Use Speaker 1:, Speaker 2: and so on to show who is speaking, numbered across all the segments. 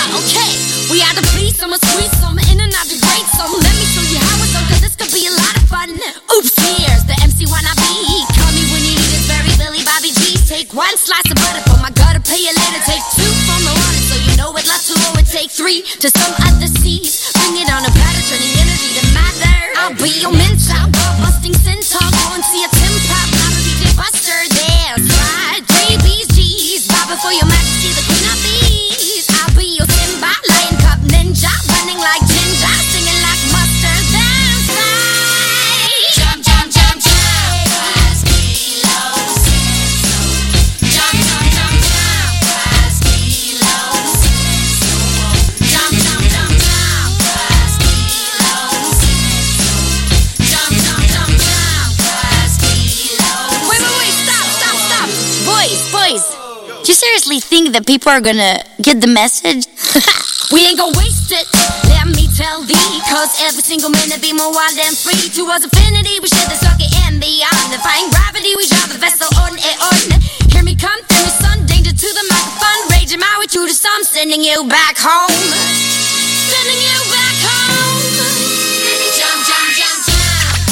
Speaker 1: Okay, we had to please some, squeeze some, in and out the great some. Let me show you how it's done, cause this could be a lot of fun. Oops, here's the MC wanna be. Call me when you need it, very Billy Bobby G. Take one slice of butter for my gutter, pay you later. Take two from the water, so you know it lots to it. Take three to some other seas. Bring it on a platter, turning energy to matter. I'll be your mentor, busting centaur. Go and see a Tim Pop, not a DJ Buster. There's right, babies, G's. Bow before your majesty, the queen of these. I'll be your Simba, lion cub ninja. Running like ginger, singing like mustard. That's right. Jump, jump, jump, jump. As Kilo says so. Jump, jump, jump, jump. As Kilo says so. Jump, jump, jump, jump. As Kilo says so. Jump, jump, jump, jump. As Kilo. Wait, stop. Boys. Do you seriously think that people are gonna get the message? We ain't gonna waste it, let me tell thee. Cause every single minute be more wild and free. Towards infinity, we share the circuit and beyond. Defying gravity, we drive the vessel on and on. Hear me come through the sun, danger to the microphone. Raging my way to the sun, sending you back home. Sending you back home. Jump, jump, jump, jump.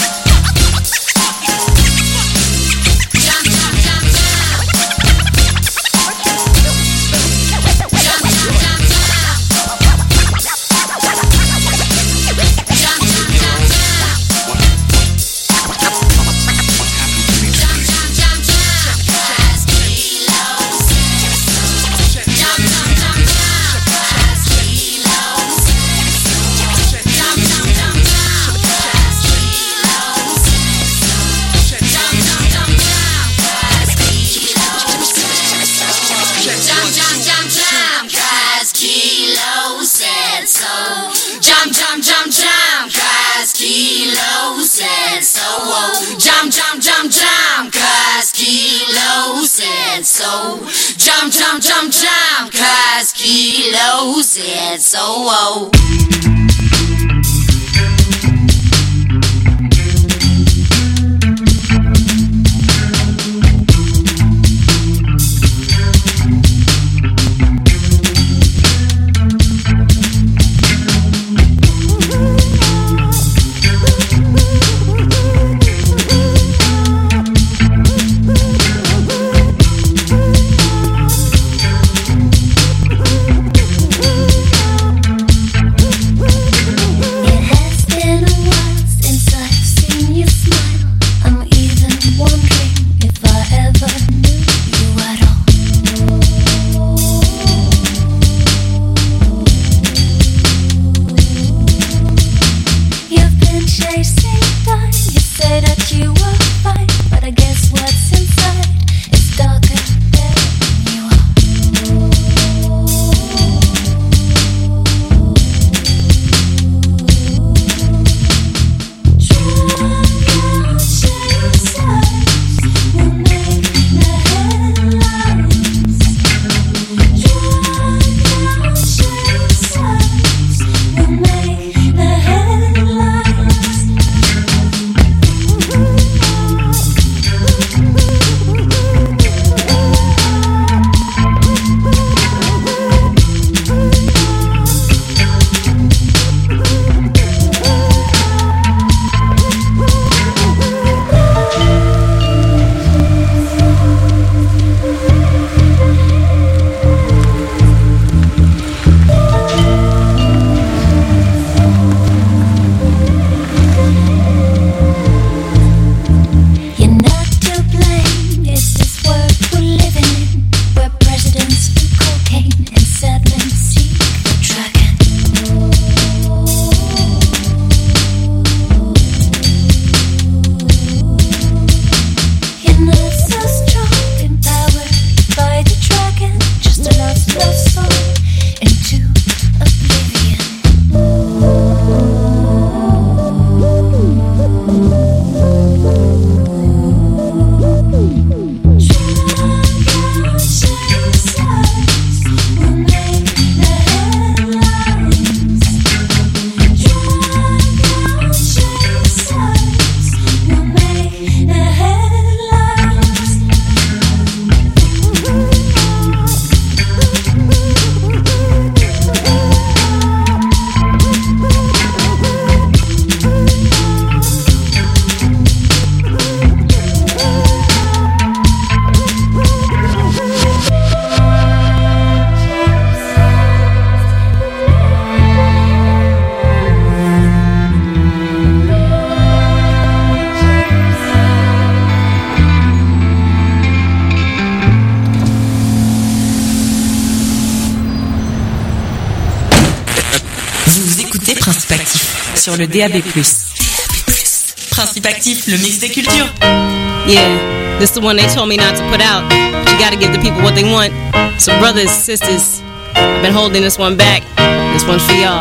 Speaker 1: Jump, jump, jump, jump. Jump, jump, jump, jump, cause Kilo said so. Jump, jump, jump, jump, cause Kilo said so. Jump, jump, jump, jump, cause Kilo said so.
Speaker 2: Principe Actif sur le DAB+. Principe Actif, le mix des cultures.
Speaker 3: Yeah, this is the one they told me not to put out. You gotta give the people what they want. So brothers, sisters, I've been holding this one back. This one's for y'all.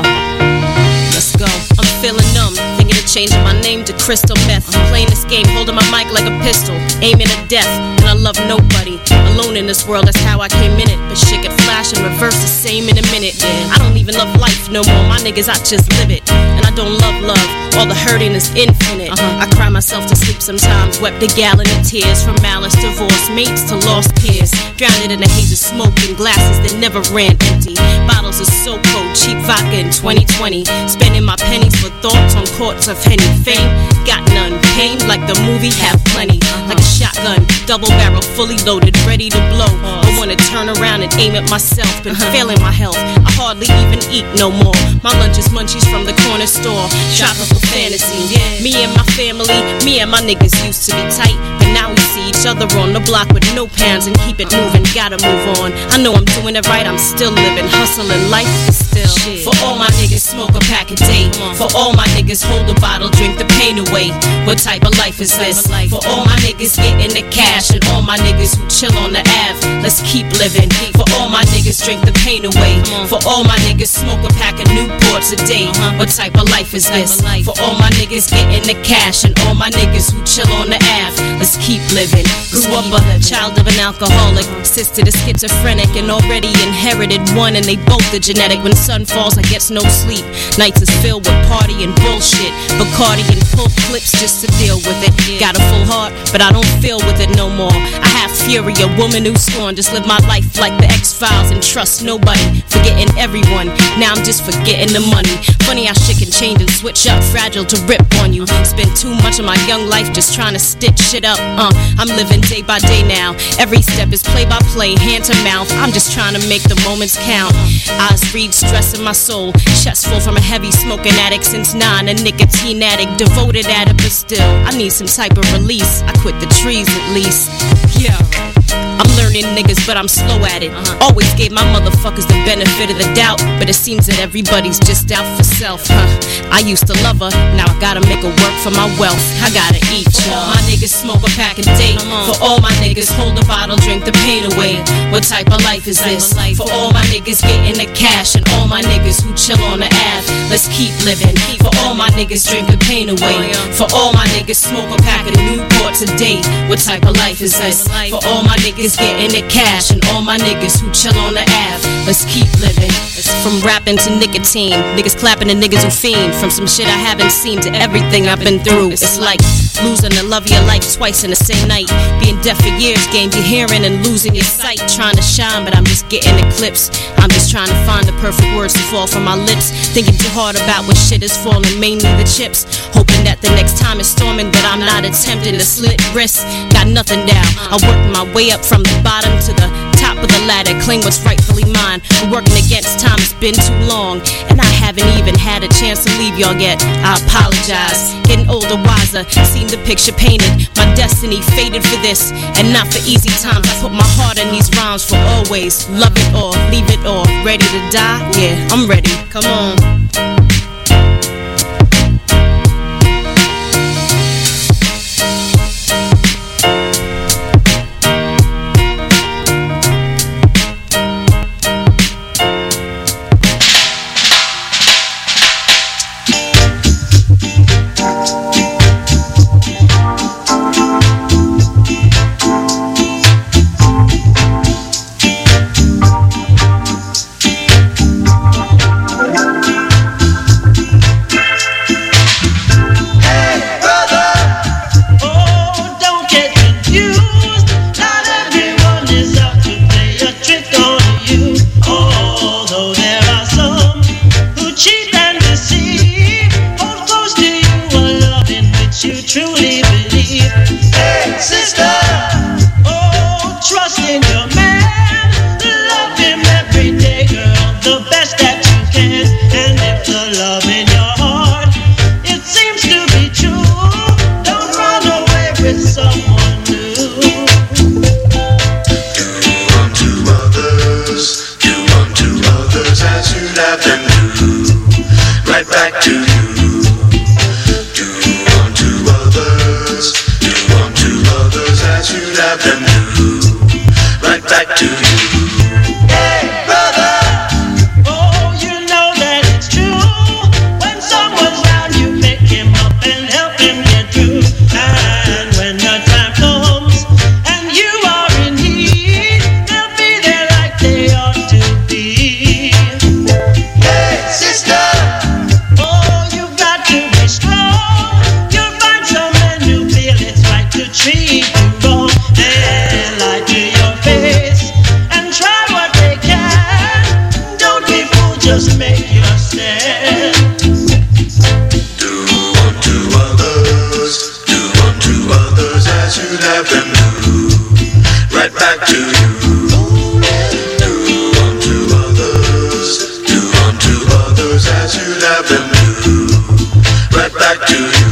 Speaker 3: Let's go. I'm feeling numb, thinking of changing my name to Crystal Meth. Playing this game, holding my mic like a pistol, aiming at death. And I love nobody, alone in this world, that's how I came in it. But shit could flash and reverse the same in a minute. Yeah, I don't even love life no more, my niggas, I just live it. And I don't love love, all the hurting is infinite. I cry myself to sleep sometimes, wept a gallon of tears. From malice, divorce, mates to lost peers. Drowned in a haze of smoke and glasses that never ran empty. Bottles of so cold, cheap vodka in 2020. Spending my pennies for thoughts on courts of Henny. Fame, got none. Pain, like the movie, have plenty. Like a shotgun, double barrel, fully loaded, ready to blow. I wanna turn around and aim at myself. Been failing my health, I hardly even eat no more. My lunch is munchies from the corner store. Shopping for fantasy. Me and my family, me and my niggas used to be tight. But now we see each other on the block with no pants and keep it moving. Gotta move on. I know I'm doing it right, I'm still living, hustling life is still shit. For all my niggas, smoke a pack a day. For all my niggas, hold a bottle, drink the pain away. What type of life is this? For all my niggas getting the cash and all my niggas who chill on the Ave, let's keep living. For all my niggas, drink the pain away. For all my niggas, smoke a pack of Newports a day. What type of life is this? For all my niggas getting the cash and all my niggas who chill on the Ave, let's keep living. Grew up a child of an alcoholic, sister to schizophrenic, and already inherited one, and they both are genetic. When sun falls, I gets no sleep. Nights is filled with party and bullshit, Bacardi and pull clips just to deal with it. Got a full heart, but I don't feel with it no more. I have fury, a woman who's scorned. Just live my life like the X-Files and trust nobody, forgetting everyone. Now I'm just forgetting the money. Funny how shit can change and switch up, fragile to rip on you. Spend too much of my young life just trying to stitch shit up. I'm living day by day now. Every step is play by play, hand to mouth. I'm just trying to make the moments count. Eyes read stress in my soul, chest full from a heavy smoking addict since 9, a nicotine addict, devoted at it, but still I need some type of release. I quit the trees at least. Yeah, I'm learning niggas, but I'm slow at it. Always gave my motherfuckers the benefit of the doubt, but it seems that everybody's just out for self. I used to love her, now I gotta make her work for my wealth. I gotta eat, y'all. My niggas smoke a pack a day. For all my niggas, hold a bottle, drink the pain away. What type of life is this? For all my niggas getting the cash and all my niggas who chill on the Ave, let's keep living. For all my niggas, drink the pain away. For all my niggas, smoke a pack of Newports a day. What type of life is this? For all my niggas getting the cash and all my niggas who chill on the Ave, let's keep living. From rapping to nicotine, niggas clapping and niggas who fiend. From some shit I haven't seen to everything I've been through. It's like losing the love of your life twice in the same night. Being deaf for years, gained your hearing and losing your sight. Trying to shine, but I'm just getting eclipsed. I'm just trying to find the perfect words to fall from my lips. Thinking too hard about what shit is falling, mainly the chips. Hoping that the next time it's storming that I'm not attempting to slit wrists. Got nothing down, I worked my way up from the bottom to the top of the ladder, claim what's rightfully mine. I'm working against time, it's been too long, and I haven't even had a chance to leave y'all yet. I apologize. Getting older, wiser, seen the picture painted. My destiny faded for this, and not for easy times. I put my heart in these rhymes for always. Love it or leave it or ready to die? Yeah, I'm ready. Come on.
Speaker 4: As you'd have them do. right back to you. Do unto others, do unto others as you'd have them do, right back to you. Hey, brother!
Speaker 5: Oh, you know that it's true. When someone's down, you pick him up and help him get through. And when the time comes and you are in need, they'll be there like they ought to be.
Speaker 4: Hey, sister!
Speaker 5: Oh, you've got to be strong. You'll find some men who feel it's right to treat you wrong and lie to your face and try what they can. Don't be fooled, just make your stand.
Speaker 4: Do unto others as you'd have them do, right back to you. Do unto others as you'd have them do, right back to you.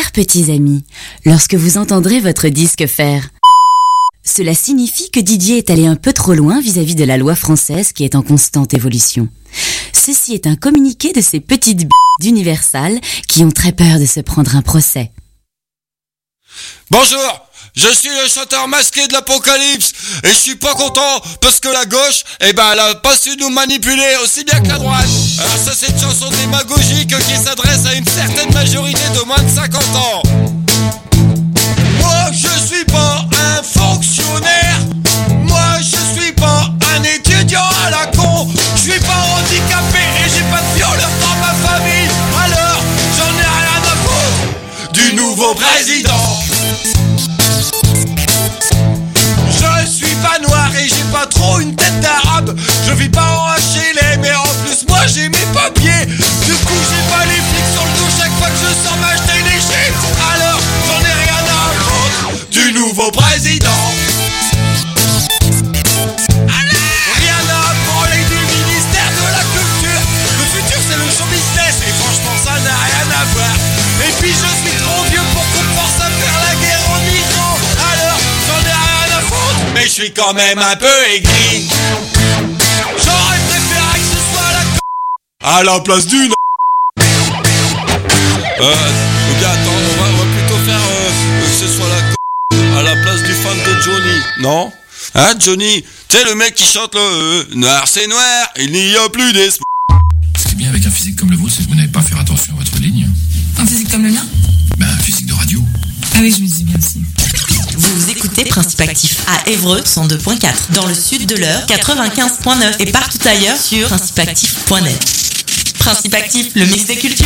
Speaker 6: Chers petits amis, lorsque vous entendrez votre disque faire, cela signifie que Didier est allé un peu trop loin vis-à-vis de la loi française qui est en constante évolution. Ceci est un communiqué de ces petites d'Universal qui ont très peur de se prendre un procès.
Speaker 7: Bonjour, je suis le chanteur masqué de l'Apocalypse et je suis pas content parce que la gauche, elle a pas su nous manipuler aussi bien que la droite. Alors ça c'est une chanson démagogique qui s'adresse à une certaine majorité de moins de 50 ans. Moi je suis pas un fonctionnaire, moi je suis pas un étudiant à la con, je suis pas handicapé et j'ai pas de violeur dans ma famille, alors j'en ai rien à foutre du nouveau président. Je suis pas noir et j'ai pas trop une tête d'arabe, je vis pas en HLM mais en plus moi j'ai mes papiers, du coup j'ai pas les flics sur le dos chaque fois que je sors m'acheter des chips, alors j'en ai rien à foutre du nouveau président. Rien à branler du ministère de la culture, le futur c'est le show business et franchement ça n'a rien à voir. Et puis je suis trop vieux pour qu'on force à faire la guerre aux migrants, alors j'en ai rien à foutre, mais je suis quand même un peu aigri. J'aurais préféré que ce soit à la place d'une. Ok, attends, on va plutôt faire que ce soit à la place du fan de Johnny, non? Hein, Johnny? Tu sais, le mec qui chante le noir c'est noir, il n'y a plus d'espoir.
Speaker 8: Ce qui est bien avec un physique comme le vôtre, c'est que vous n'avez pas à faire attention à votre ligne.
Speaker 9: Un physique comme le mien?
Speaker 8: Ben, un physique de radio.
Speaker 9: Ah oui, je me disais bien aussi.
Speaker 2: Vous écoutez Principe Actif à Évreux 102.4, dans le sud de l'Eure 95.9 et partout ailleurs sur principeactif.net. Principe Actif, le mix des cultures.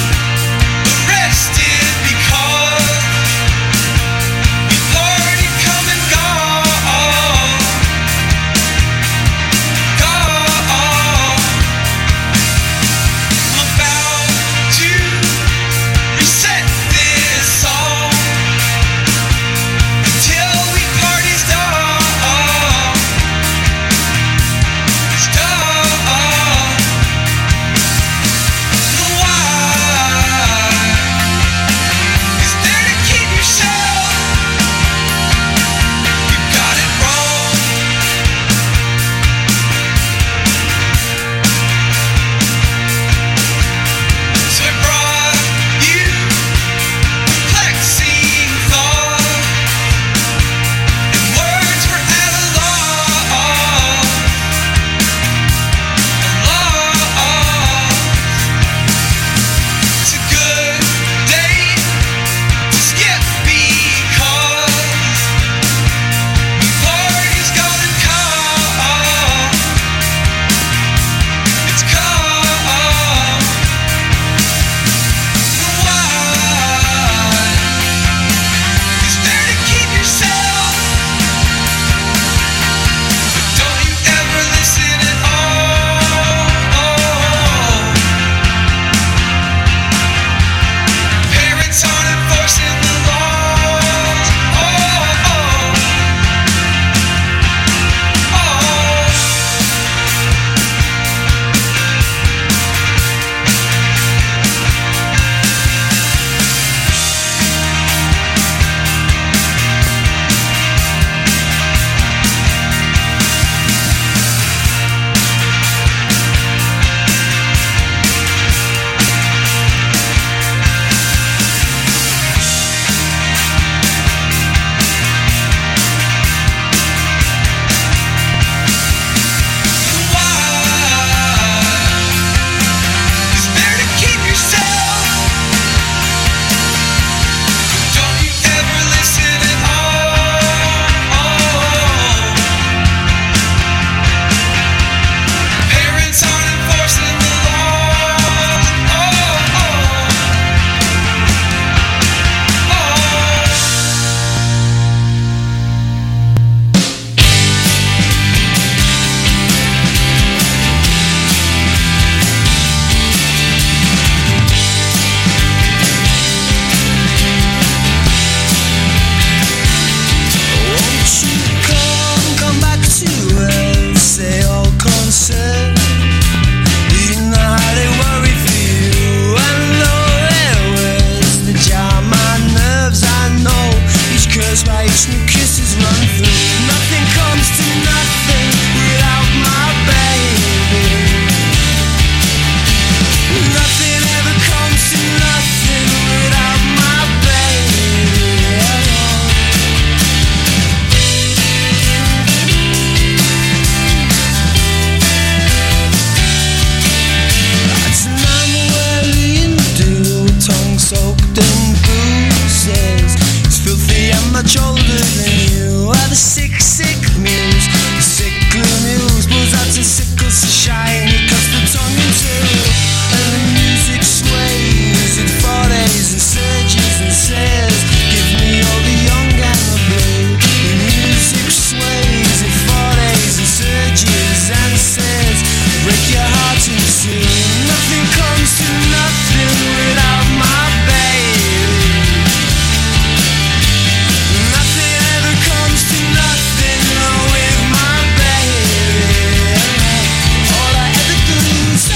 Speaker 4: Arrested because you've already come.
Speaker 10: much older than you. Well, the sick muse, the sickle muse, pulls out some sickles to shine. It cuts the tongue in two, and the music sways. It follows and surges and says, give me all the young and the blue. The music sways, it follows and surges and says, break your heart in two. Nothing comes to nothing without my baby. Nothing ever comes to nothing with my baby. All I ever do is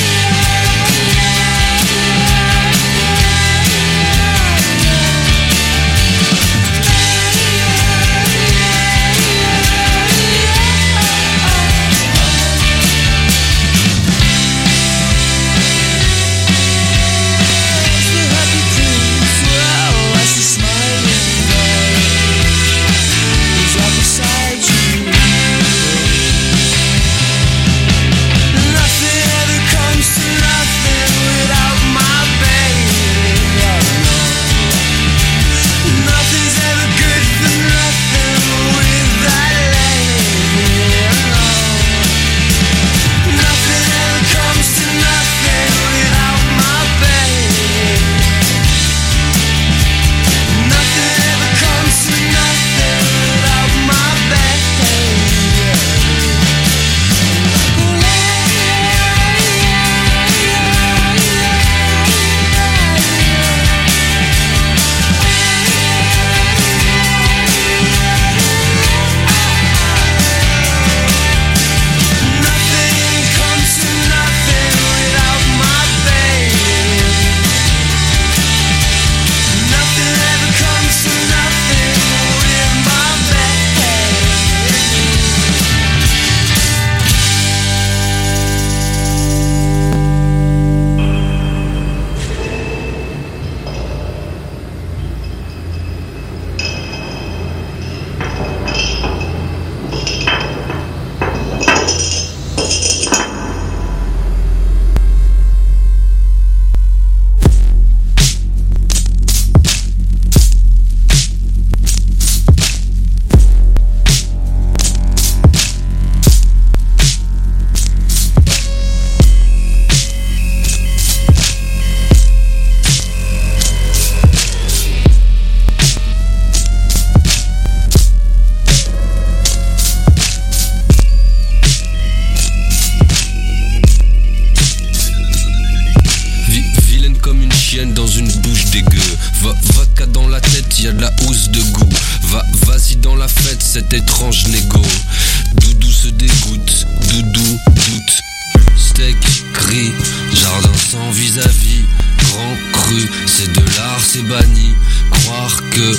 Speaker 11: cet étrange négo. Doudou se dégoûte, Doudou doute. Steak, gris, jardin sans vis-à-vis. Grand cru, c'est de l'art, c'est banni. Croire que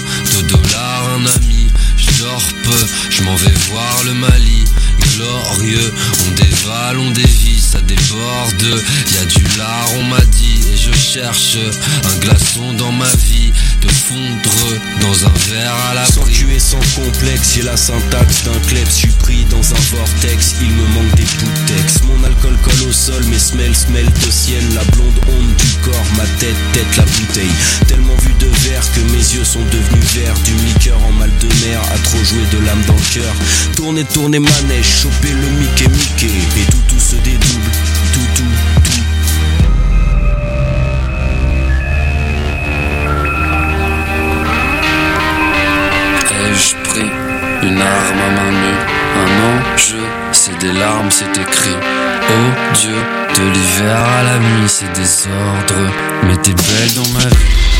Speaker 11: $2 un ami. Je dors peu, je m'en vais voir le Mali. Glorieux, on dévale, on dévie, ça déborde. Y'a du lard, on m'a dit. Et je cherche un glaçon dans ma vie. De fondre dans un verre à la
Speaker 12: sans tuer, sans complexe, j'ai la syntaxe d'un klebs. J'suis pris dans un vortex, il me manque des bouts de texte. Mon alcool colle au sol, mes smell au ciel. La blonde onde du corps, ma tête, la bouteille. Tellement vu de verre que mes yeux sont devenus verts. Du liqueur en mal de mer, à trop jouer de l'âme dans le cœur. Tourner manège, choper le Mickey. Et tout se dédouble, tout.
Speaker 11: Ai-je pris une arme à main nue, un enjeu, c'est des larmes, c'est écrit. Oh Dieu, de l'hiver à la nuit, c'est désordre, mais t'es belle dans ma vie.